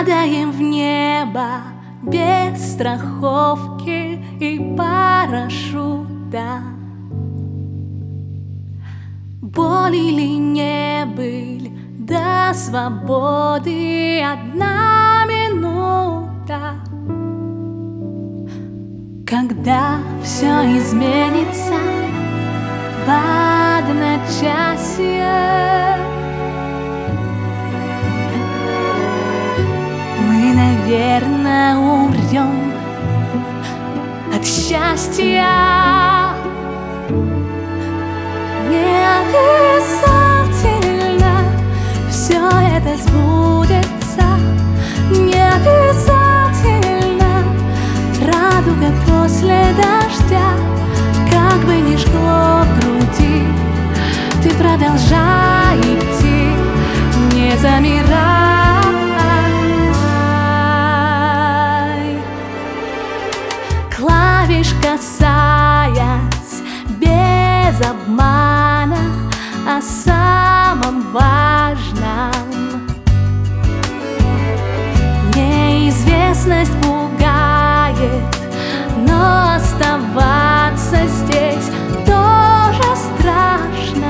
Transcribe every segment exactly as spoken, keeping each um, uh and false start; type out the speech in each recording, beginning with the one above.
Падаем в небо без страховки и парашюта. Боль или не быль, до свободы одна минута. Когда все изменится в одночасье, мы, наверное, умрем от счастья. Не обязательно все это сбудется, не обязательно радуга после дождя. Как бы ни жгло в груди, ты продолжай идти, не замирай. Клавиш касаясь без обмана о самом важном. Неизвестность пугает, но оставаться здесь тоже страшно.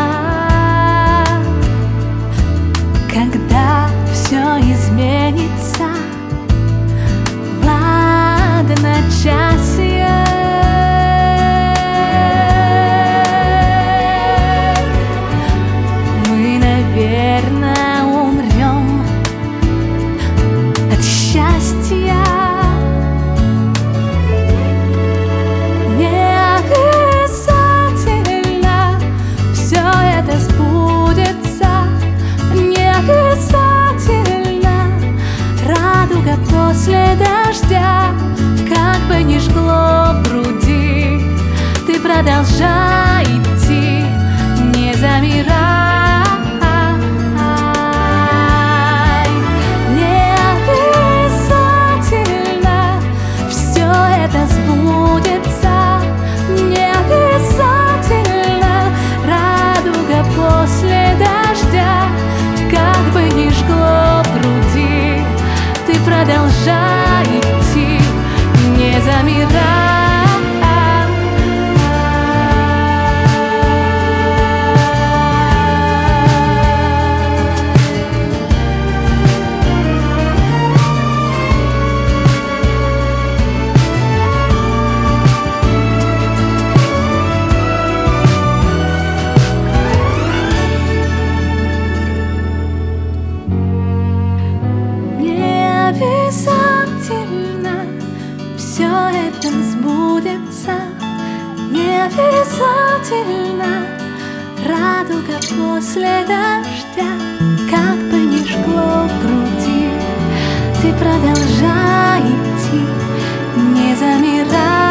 Когда все изменится в одночасье, мы, наверное, умрем от счастья. После дождя, как бы ни жгло в груди, ты продолжай идти, не замирай. Не обязательно все это сбудется, не обязательно радуга после дождя, как бы ни жгло в груди, ты продолжай идти, не замирай. Обязательно все это сбудется, не обязательно радуга после дождя, как бы ни жгло в груди, ты продолжай идти, не замирай.